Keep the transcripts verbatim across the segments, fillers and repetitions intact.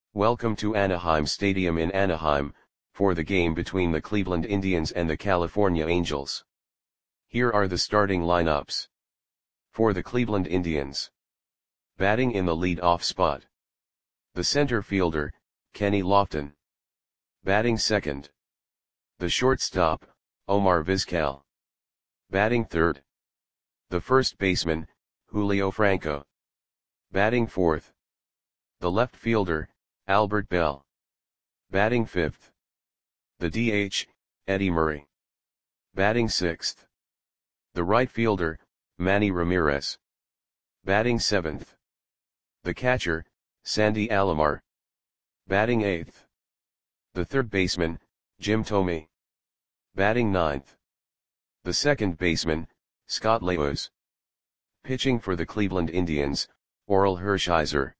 Welcome to Anaheim Stadium in Anaheim, for the game between the Cleveland Indians and the California Angels. Here are the starting lineups. For the Cleveland Indians. Batting in the lead-off spot. The center fielder, Kenny Lofton. Batting second. The shortstop, Omar Vizquel. Batting third. The first baseman, Julio Franco. Batting fourth. The left fielder, Albert Belle. Batting fifth. The D H, Eddie Murray. Batting sixth. The right fielder, Manny Ramirez. Batting seventh. The catcher, Sandy Alomar. Batting eighth. The third baseman, Jim Thome. Batting ninth. The second baseman, Scott Lewis. Pitching for the Cleveland Indians, Orel Hershiser.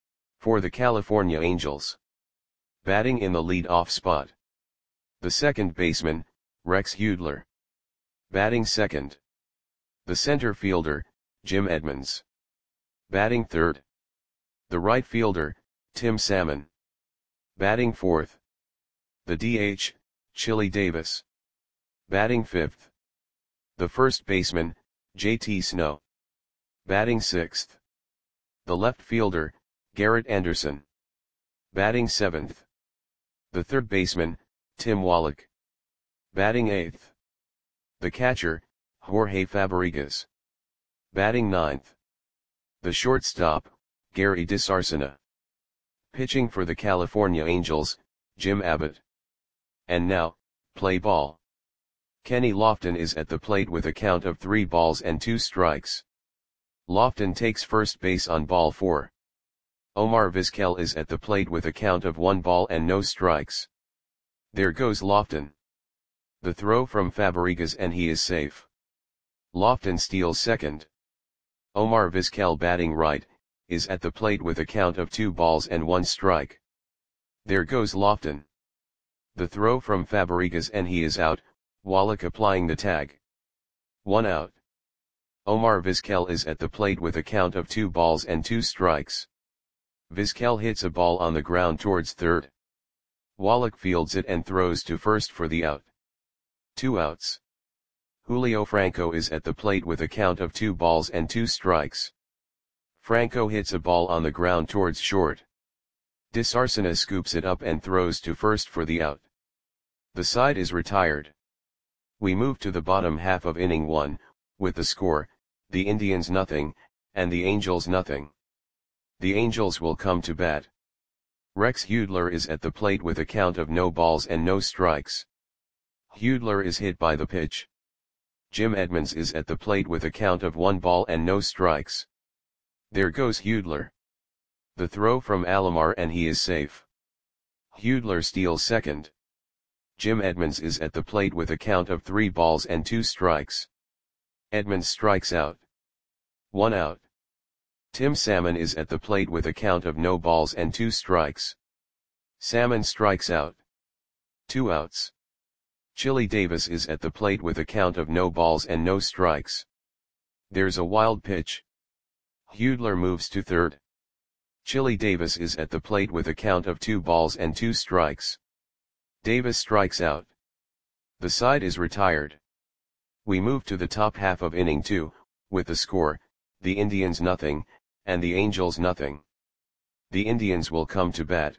For the California Angels. Batting in the lead-off spot. The second baseman, Rex Hudler. Batting second. The center fielder, Jim Edmonds. Batting third. The right fielder, Tim Salmon. Batting fourth. The D H, Chili Davis. Batting fifth. The first baseman, J T Snow. Batting sixth. The left fielder, Garrett Anderson. Batting seventh. The third baseman, Tim Wallach. Batting eighth. The catcher, Jorge Fabregas. Batting ninth. The shortstop, Gary DeSarcina. Pitching for the California Angels, Jim Abbott. And now, play ball. Kenny Lofton is at the plate with a count of three balls and two strikes. Lofton takes first base on ball four. Omar Vizquel is at the plate with a count of one ball and no strikes. There goes Lofton. The throw from Fabregas and he is safe. Lofton steals second. Omar Vizquel, batting right, is at the plate with a count of two balls and one strike. There goes Lofton. The throw from Fabregas and he is out, Wallach applying the tag. One out. Omar Vizquel is at the plate with a count of two balls and two strikes. Vizquel hits a ball on the ground towards third. Wallach fields it and throws to first for the out. Two outs. Julio Franco is at the plate with a count of two balls and two strikes. Franco hits a ball on the ground towards short. DeSarcina scoops it up and throws to first for the out. The side is retired. We move to the bottom half of inning one, with the score, the Indians nothing, and the Angels nothing. The Angels will come to bat. Rex Hudler is at the plate with a count of no balls and no strikes. Hudler is hit by the pitch. Jim Edmonds is at the plate with a count of one ball and no strikes. There goes Hudler. The throw from Alomar and he is safe. Hudler steals second. Jim Edmonds is at the plate with a count of three balls and two strikes. Edmonds strikes out. One out. Tim Salmon is at the plate with a count of no balls and two strikes. Salmon strikes out. Two outs. Chili Davis is at the plate with a count of no balls and no strikes. There's a wild pitch. Hudler moves to third. Chili Davis is at the plate with a count of two balls and two strikes. Davis strikes out. The side is retired. We move to the top half of inning two, with the score, the Indians nothing, and the Angels nothing. The Indians will come to bat.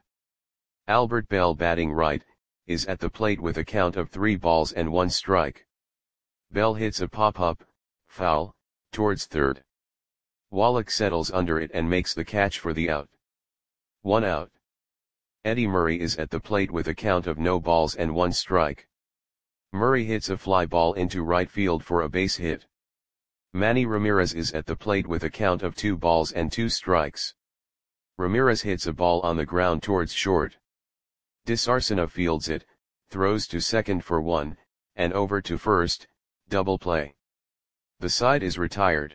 Albert Belle, batting right, is at the plate with a count of three balls and one strike. Belle hits a pop-up, foul, towards third. Wallach settles under it and makes the catch for the out. One out. Eddie Murray is at the plate with a count of no balls and one strike. Murray hits a fly ball into right field for a base hit. Manny Ramirez is at the plate with a count of two balls and two strikes. Ramirez hits a ball on the ground towards short. DeSarcina fields it, throws to second for one, and over to first, double play. The side is retired.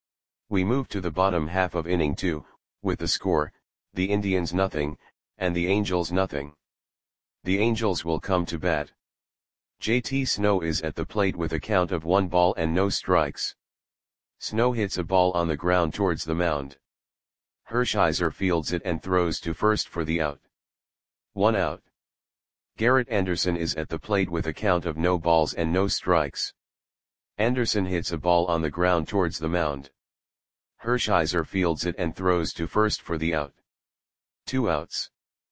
We move to the bottom half of inning two, with the score, the Indians nothing, and the Angels nothing. The Angels will come to bat. J T Snow is at the plate with a count of one ball and no strikes. Snow hits a ball on the ground towards the mound. Hershiser fields it and throws to first for the out. One out. Garrett Anderson is at the plate with a count of no balls and no strikes. Anderson hits a ball on the ground towards the mound. Hershiser fields it and throws to first for the out. Two outs.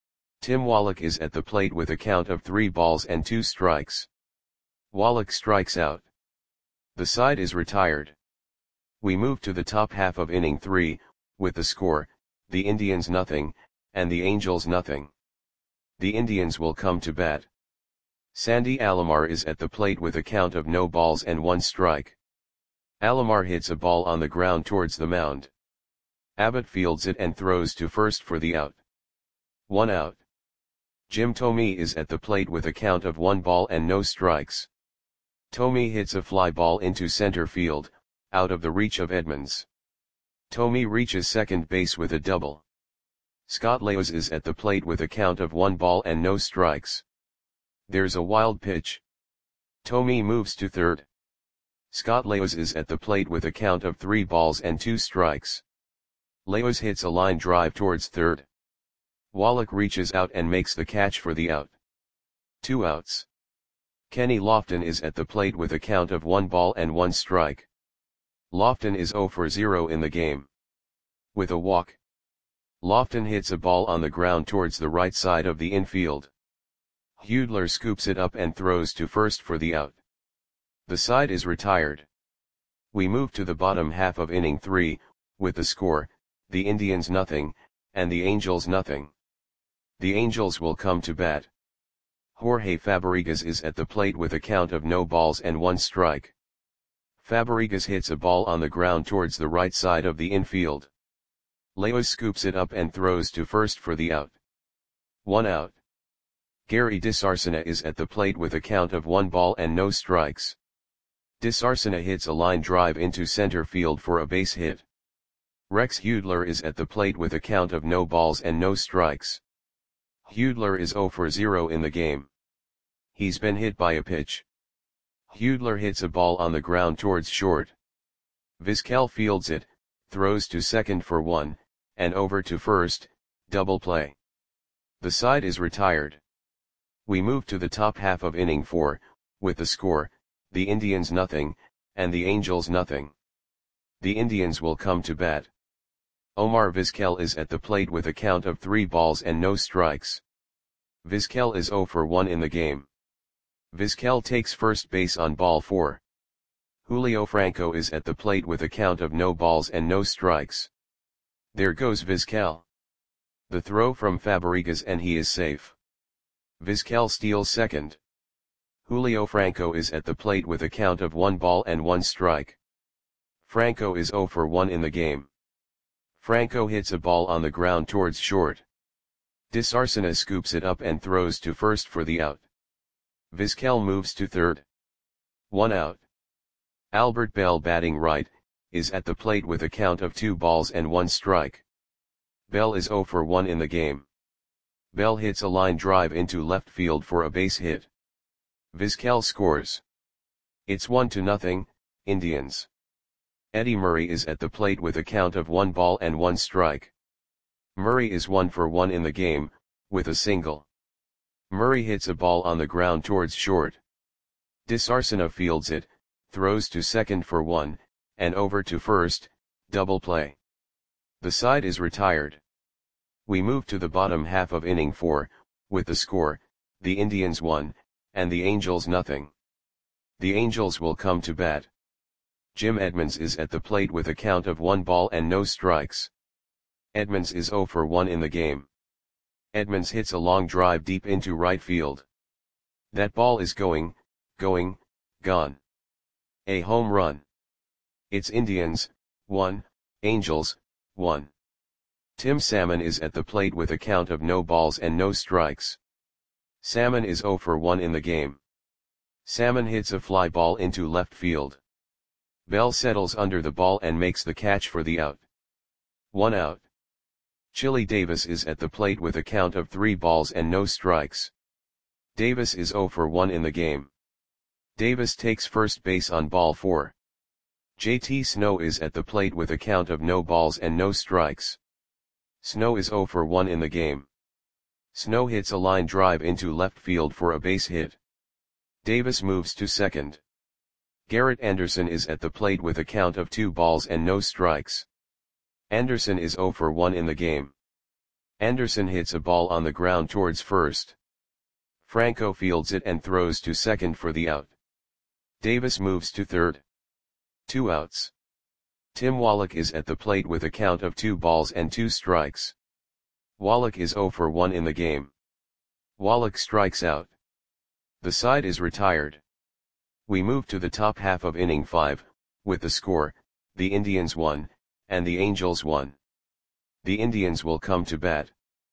Tim Wallach is at the plate with a count of three balls and two strikes. Wallach strikes out. The side is retired. We move to the top half of inning three, with the score, the Indians nothing, and the Angels nothing. The Indians will come to bat. Sandy Alomar is at the plate with a count of no balls and one strike. Alomar hits a ball on the ground towards the mound. Abbott fields it and throws to first for the out. One out. Jim Thome is at the plate with a count of one ball and no strikes. Thome hits a fly ball into center field, out of the reach of Edmonds. Thome reaches second base with a double. Scott Laos is at the plate with a count of one ball and no strikes. There's a wild pitch. Thome moves to third. Scott Laos is at the plate with a count of three balls and two strikes. Laos hits a line drive towards third. Wallach reaches out and makes the catch for the out. Two outs. Kenny Lofton is at the plate with a count of one ball and one strike. Lofton is zero for zero in the game. With a walk. Lofton hits a ball on the ground towards the right side of the infield. Hudler scoops it up and throws to first for the out. The side is retired. We move to the bottom half of inning three, with the score, the Indians nothing, and the Angels nothing. The Angels will come to bat. Jorge Fabregas is at the plate with a count of no balls and one strike. Fabregas hits a ball on the ground towards the right side of the infield. Laos scoops it up and throws to first for the out. One out. Gary DeSarcina is at the plate with a count of one ball and no strikes. DeSarcina hits a line drive into center field for a base hit. Rex Hudler is at the plate with a count of no balls and no strikes. Hudler is zero for zero in the game. He's been hit by a pitch. Hudler hits a ball on the ground towards short. Vizquel fields it, throws to second for one, and over to first, double play. The side is retired. We move to the top half of inning four, with the score, the Indians nothing, and the Angels nothing. The Indians will come to bat. Omar Vizquel is at the plate with a count of three balls and no strikes. Vizquel is zero for one in the game. Vizquel takes first base on ball four. Julio Franco is at the plate with a count of no balls and no strikes. There goes Vizquel. The throw from Fabregas and he is safe. Vizquel steals second. Julio Franco is at the plate with a count of one ball and one strike. Franco is zero for one in the game. Franco hits a ball on the ground towards short. DeSarcina scoops it up and throws to first for the out. Vizquel moves to third. One out. Albert Bell, batting right, is at the plate with a count of two balls and one strike. Bell is zero for one in the game. Bell hits a line drive into left field for a base hit. Vizquel scores. It's one to nothing, Indians. Eddie Murray is at the plate with a count of one ball and one strike. Murray is one for one in the game, with a single. Murray hits a ball on the ground towards short. DeSarcina fields it, throws to second for one, and over to first, double play. The side is retired. We move to the bottom half of inning four, with the score, the Indians one, and the Angels nothing. The Angels will come to bat. Jim Edmonds is at the plate with a count of one ball and no strikes. Edmonds is zero for one in the game. Edmonds hits a long drive deep into right field. That ball is going, going, gone. A home run. It's Indians, one, Angels, one. Tim Salmon is at the plate with a count of no balls and no strikes. Salmon is zero for one in the game. Salmon hits a fly ball into left field. Bell settles under the ball and makes the catch for the out. One out. Chili Davis is at the plate with a count of three balls and no strikes. Davis is zero for one in the game. Davis takes first base on ball four. J T Snow is at the plate with a count of no balls and no strikes. Snow is zero for one in the game. Snow hits a line drive into left field for a base hit. Davis moves to second. Garrett Anderson is at the plate with a count of two balls and no strikes. Anderson is zero for one in the game. Anderson hits a ball on the ground towards first. Franco fields it and throws to second for the out. Davis moves to third. Two outs. Tim Wallach is at the plate with a count of two balls and two strikes. Wallach is zero for one in the game. Wallach strikes out. The side is retired. We move to the top half of inning five, with the score, the Indians won, and the Angels won. The Indians will come to bat.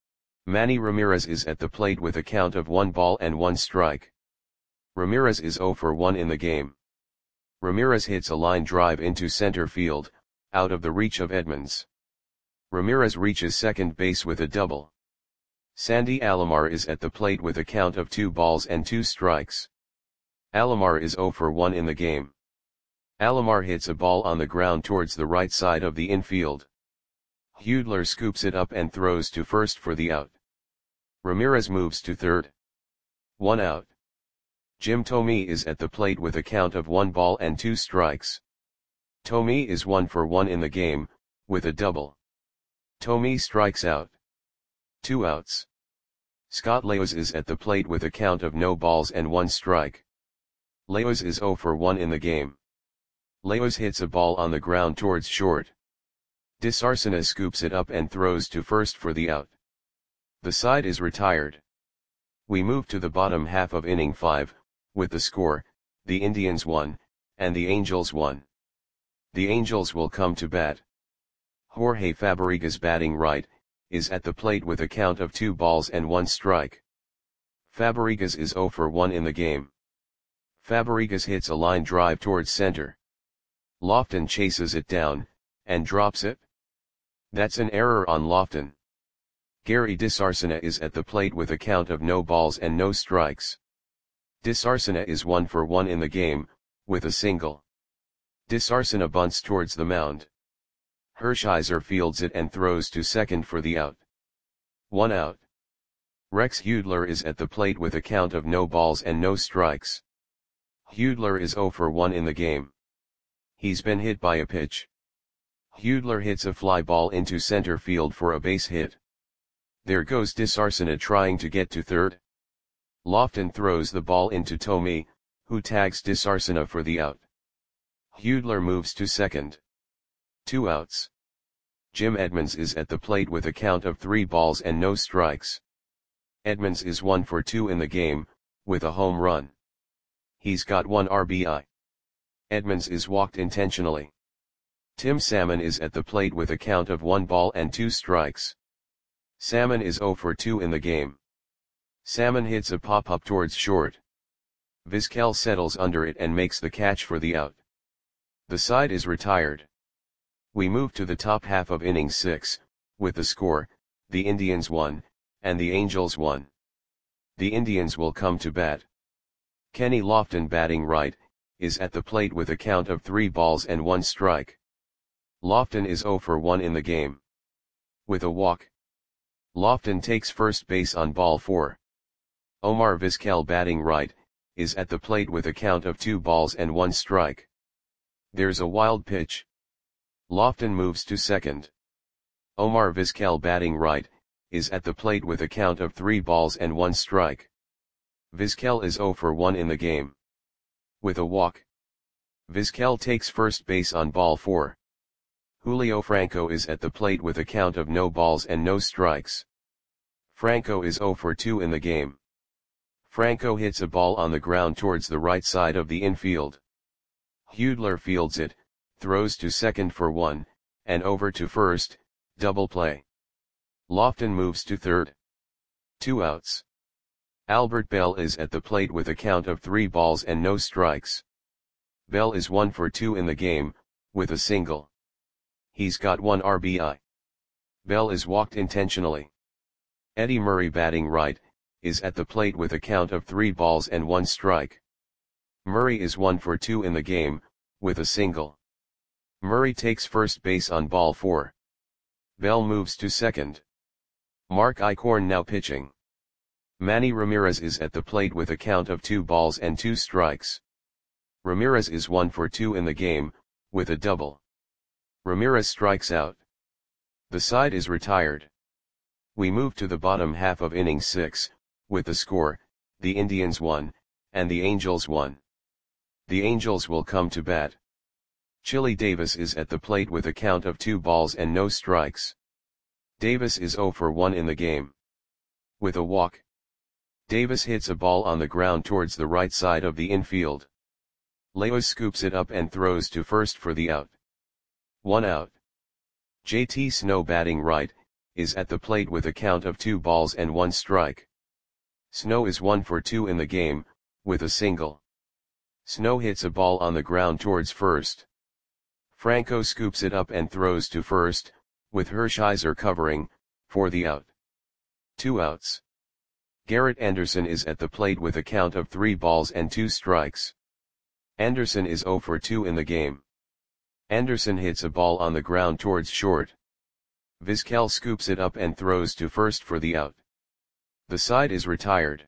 Manny Ramirez is at the plate with a count of one ball and one strike. Ramirez is zero for one in the game. Ramirez hits a line drive into center field, out of the reach of Edmonds. Ramirez reaches second base with a double. Sandy Alomar is at the plate with a count of two balls and two strikes. Alomar is zero for one in the game. Alomar hits a ball on the ground towards the right side of the infield. Hudler scoops it up and throws to first for the out. Ramirez moves to third. One out. Jim Thome is at the plate with a count of one ball and two strikes. Thome is one for one in the game, with a double. Thome strikes out. Two outs. Scott Leos is at the plate with a count of no balls and one strike. Leos is zero for one in the game. Leos hits a ball on the ground towards short. DeSarcina scoops it up and throws to first for the out. The side is retired. We move to the bottom half of inning five, with the score, the Indians won, and the Angels won. The Angels will come to bat. Jorge Fabrigas, batting right, is at the plate with a count of two balls and one strike. Fabrigas is zero for one in the game. Fabrigas hits a line drive towards center. Lofton chases it down, and drops it. That's an error on Lofton. Gary DeSarcina is at the plate with a count of no balls and no strikes. DeSarcina is one for one in the game, with a single. DeSarcina bunts towards the mound. Hershiser fields it and throws to second for the out. One out. Rex Hudler is at the plate with a count of no balls and no strikes. Hudler is zero for one in the game. He's been hit by a pitch. Hudler hits a fly ball into center field for a base hit. There goes DeSarcina trying to get to third. Lofton throws the ball into Thome, who tags DeSarcina for the out. Hudler moves to second. Two outs. Jim Edmonds is at the plate with a count of three balls and no strikes. Edmonds is one for two in the game, with a home run. He's got one R B I. Edmonds is walked intentionally. Tim Salmon is at the plate with a count of one ball and two strikes. Salmon is zero for two in the game. Salmon hits a pop-up towards short. Vizquel settles under it and makes the catch for the out. The side is retired. We move to the top half of inning six, with the score, the Indians won, and the Angels won. The Indians will come to bat. Kenny Lofton, batting right, is at the plate with a count of three balls and one strike. Lofton is zero for one in the game. With a walk. Lofton takes first base on ball four. Omar Vizquel, batting right, is at the plate with a count of two balls and one strike. There's a wild pitch. Lofton moves to second. Omar Vizquel, batting right, is at the plate with a count of three balls and one strike. Vizquel is zero for one in the game. With a walk. Vizquel takes first base on ball four. Julio Franco is at the plate with a count of no balls and no strikes. Franco is zero for two in the game. Franco hits a ball on the ground towards the right side of the infield. Hudler fields it, throws to second for one, and over to first, double play. Lofton moves to third. Two outs. Albert Bell is at the plate with a count of three balls and no strikes. Bell is one for two in the game, with a single. He's got one R B I. Bell is walked intentionally. Eddie Murray, batting right, is at the plate with a count of three balls and one strike. Murray is one for two in the game, with a single. Murray takes first base on ball four. Bell moves to second. Mark Eichhorn now pitching. Manny Ramirez is at the plate with a count of two balls and two strikes. Ramirez is one for two in the game, with a double. Ramirez strikes out. The side is retired. We move to the bottom half of inning six, with the score, the Indians won, and the Angels won. The Angels will come to bat. Chili Davis is at the plate with a count of two balls and no strikes. Davis is zero for one in the game. With a walk. Davis hits a ball on the ground towards the right side of the infield. Leos scoops it up and throws to first for the out. One out. J T Snow batting right, is at the plate with a count of two balls and one strike. Snow is one for two in the game, with a single. Snow hits a ball on the ground towards first. Franco scoops it up and throws to first, with Hershiser covering, for the out. Two outs. Garrett Anderson is at the plate with a count of three balls and two strikes. Anderson is zero for two in the game. Anderson hits a ball on the ground towards short. Vizquel scoops it up and throws to first for the out. The side is retired.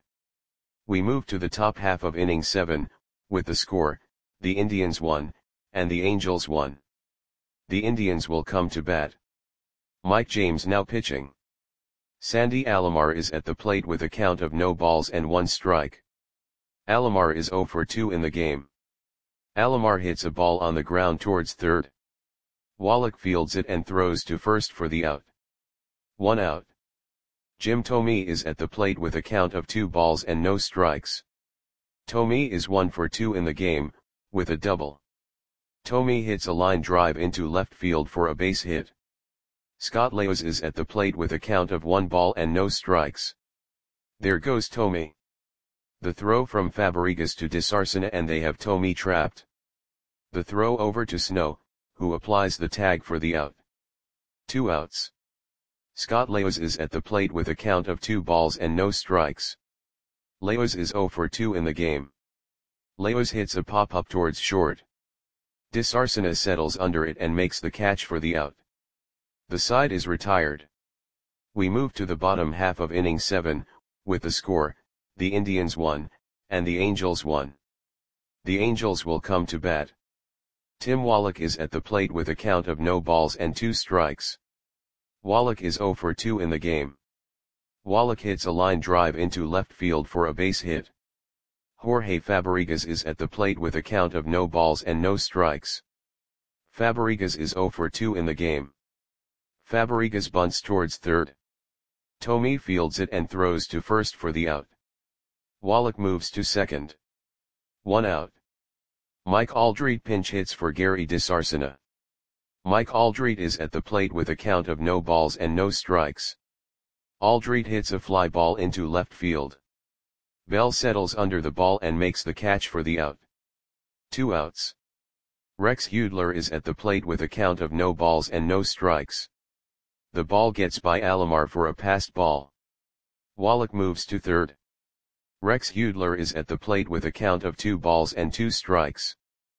We move to the top half of inning seven, with the score, the Indians won, and the Angels won. The Indians will come to bat. Mike James now pitching. Sandy Alomar is at the plate with a count of no balls and one strike. Alomar is zero for two in the game. Alomar hits a ball on the ground towards third. Wallach fields it and throws to first for the out. One out. Jim Thome is at the plate with a count of two balls and no strikes. Thome is one for two in the game, with a double. Thome hits a line drive into left field for a base hit. Scott Leos is at the plate with a count of one ball and no strikes. There goes Thome. The throw from Fabregas to DeSarcina and they have Thome trapped. The throw over to Snow, who applies the tag for the out. Two outs. Scott Leos is at the plate with a count of two balls and no strikes. Leos is zero for two in the game. Leos hits a pop-up towards short. DeSarcina settles under it and makes the catch for the out. The side is retired. We move to the bottom half of inning seven, with the score, the Indians won, and the Angels won. The Angels will come to bat. Tim Wallach is at the plate with a count of no balls and two strikes. Wallach is zero for two in the game. Wallach hits a line drive into left field for a base hit. Jorge Fabregas is at the plate with a count of no balls and no strikes. Fabregas is zero for two in the game. Fabregas bunts towards third. Thome fields it and throws to first for the out. Wallach moves to second. One out. Mike Aldrete pinch hits for Gary DeSarcina. Mike Aldrete is at the plate with a count of no balls and no strikes. Aldrete hits a fly ball into left field. Bell settles under the ball and makes the catch for the out. Two outs. Rex Hudler is at the plate with a count of no balls and no strikes. The ball gets by Alomar for a passed ball. Wallach moves to third. Rex Hudler is at the plate with a count of two balls and two strikes.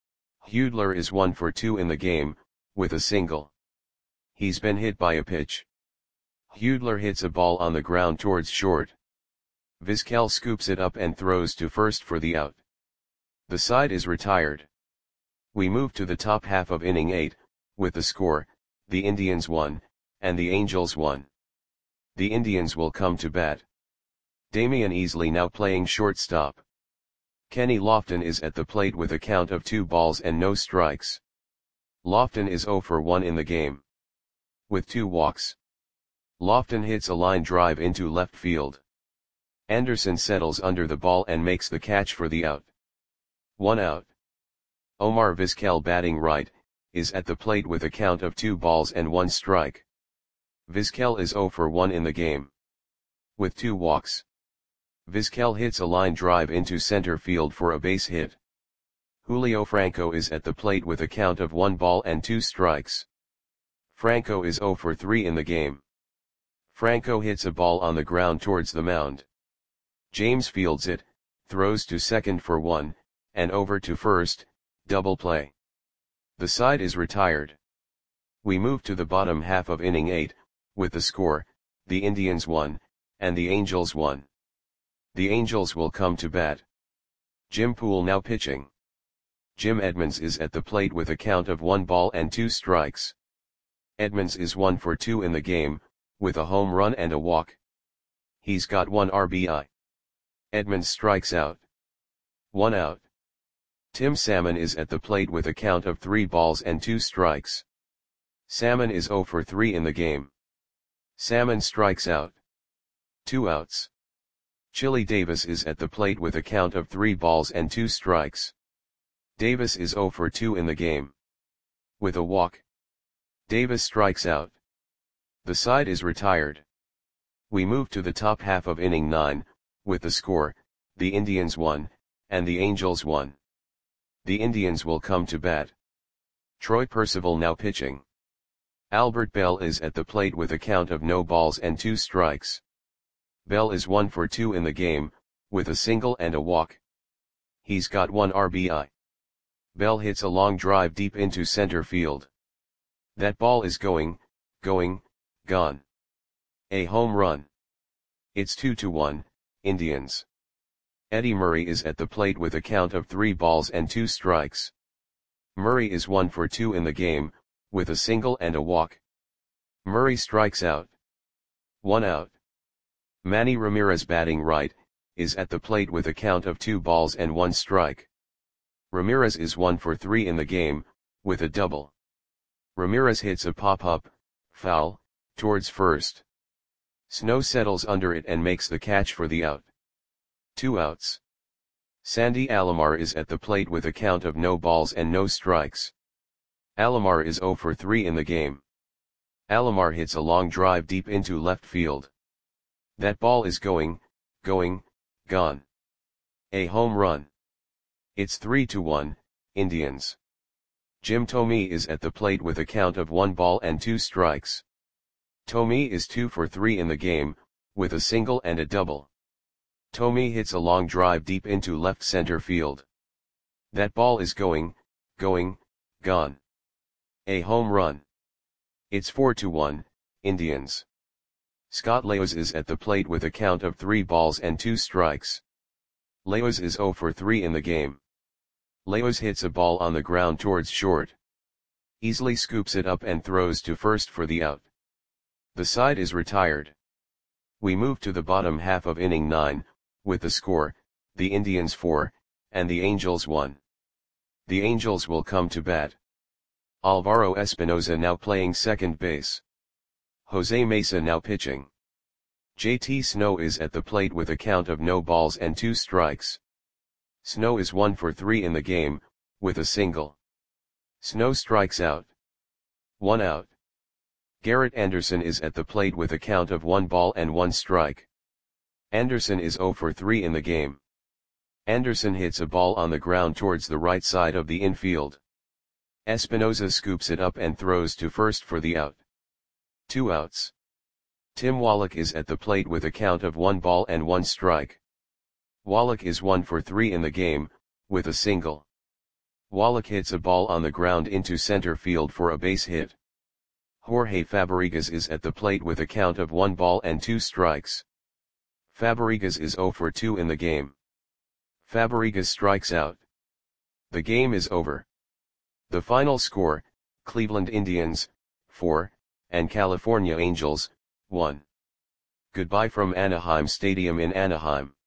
Hudler is one for two in the game, with a single. He's been hit by a pitch. Hudler hits a ball on the ground towards short. Vizquel scoops it up and throws to first for the out. The side is retired. We move to the top half of inning eight, with the score, the Indians won, and the Angels won. The Indians will come to bat. Damian Easley now playing shortstop. Kenny Lofton is at the plate with a count of two balls and no strikes. Lofton is zero for one in the game. With two walks. Lofton hits a line drive into left field. Anderson settles under the ball and makes the catch for the out. One out. Omar Vizquel batting right, is at the plate with a count of two balls and one strike. Vizquel is zero for one in the game. With two walks. Vizquel hits a line drive into center field for a base hit. Julio Franco is at the plate with a count of one ball and two strikes. Franco is zero for three in the game. Franco hits a ball on the ground towards the mound. James fields it, throws to second for one, and over to first, double play. The side is retired. We move to the bottom half of inning eight, with the score, the Indians won, and the Angels won. The Angels will come to bat. Jim Poole now pitching. Jim Edmonds is at the plate with a count of one ball and two strikes. Edmonds is one for two in the game, with a home run and a walk. He's got one R B I. Edmonds strikes out. One out. Tim Salmon is at the plate with a count of three balls and two strikes. Salmon is zero for three in the game. Salmon strikes out. Two outs. Chili Davis is at the plate with a count of three balls and two strikes. Davis is zero for two in the game. With a walk. Davis strikes out. The side is retired. We move to the top half of inning nine, with the score, the Indians won, and the Angels won. The Indians will come to bat. Troy Percival now pitching. Albert Bell is at the plate with a count of no balls and two strikes. Bell is one for two in the game, with a single and a walk. He's got one R B I. Bell hits a long drive deep into center field. That ball is going, going, gone. A home run. It's two to one, Indians. Eddie Murray is at the plate with a count of three balls and two strikes. Murray is one for two in the game, with a single and a walk. Murray strikes out. One out. Manny Ramirez batting right, is at the plate with a count of two balls and one strike. Ramirez is one for three in the game, with a double. Ramirez hits a pop-up, foul, towards first. Snow settles under it and makes the catch for the out. Two outs. Sandy Alomar is at the plate with a count of no balls and no strikes. Alomar is zero for three in the game. Alomar hits a long drive deep into left field. That ball is going, going, gone. A home run. It's three to one, Indians. Jim Thome is at the plate with a count of one ball and two strikes. Thome is two for three in the game, with a single and a double. Thome hits a long drive deep into left center field. That ball is going, going, gone. A home run. It's four to one, Indians. Scott Leos is at the plate with a count of three balls and two strikes. Leos is zero for three in the game. Leos hits a ball on the ground towards short. Easily scoops it up and throws to first for the out. The side is retired. We move to the bottom half of inning nine, with the score, the Indians four, and the Angels one. The Angels will come to bat. Alvaro Espinoza now playing second base. Jose Mesa now pitching. J T Snow is at the plate with a count of no balls and two strikes. Snow is one for three in the game, with a single. Snow strikes out. One out. Garrett Anderson is at the plate with a count of one ball and one strike. Anderson is zero for three in the game. Anderson hits a ball on the ground towards the right side of the infield. Espinoza scoops it up and throws to first for the out. Two outs. Tim Wallach is at the plate with a count of one ball and one strike. Wallach is one for three in the game, with a single. Wallach hits a ball on the ground into center field for a base hit. Jorge Fabregas is at the plate with a count of one ball and two strikes. Fabregas is zero for two in the game. Fabregas strikes out. The game is over. The final score, Cleveland Indians, four, and California Angels, one. Goodbye from Anaheim Stadium in Anaheim.